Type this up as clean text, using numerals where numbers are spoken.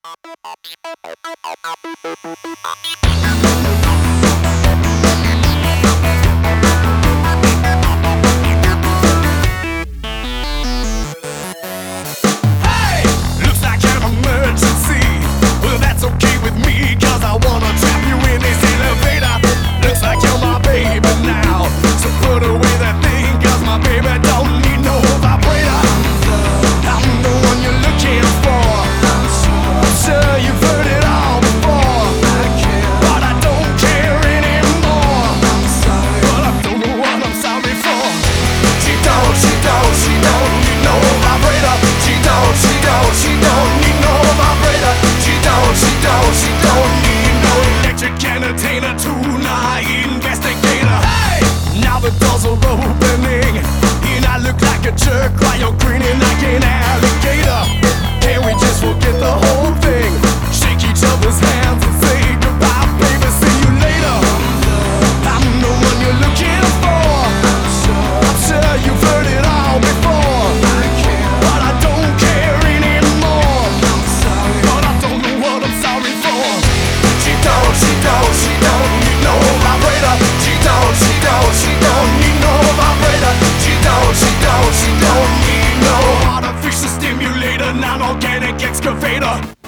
Looks like an emergency. Well, that's okay with me, 'cause I wanna trap you in this elevator. Looks like you're my baby now, so put away that thing, 'cause my baby don't need no vibrator. I'm the one you're looking for. I'm sure you've heard it all before, but I don't care anymore. But I don't know what I'm sorry for. She don't need no vibrator. She don't need no vibrator. She don't need no electric entertainer, tonight investigator. Hey! Now the doors are opening, and I look like a jerk while you're grinning like an alligator. Can we just forget the whole thing? Shake each other's hands and say goodbye, baby, see you later. I'm the one you're looking for. I'm sure you've heard it all before, but I don't care anymore. But I don't know what I'm sorry for. She don't need no vibrator. She don't need no vibrator. She don't need no artificial stimulator, non-organic excavator.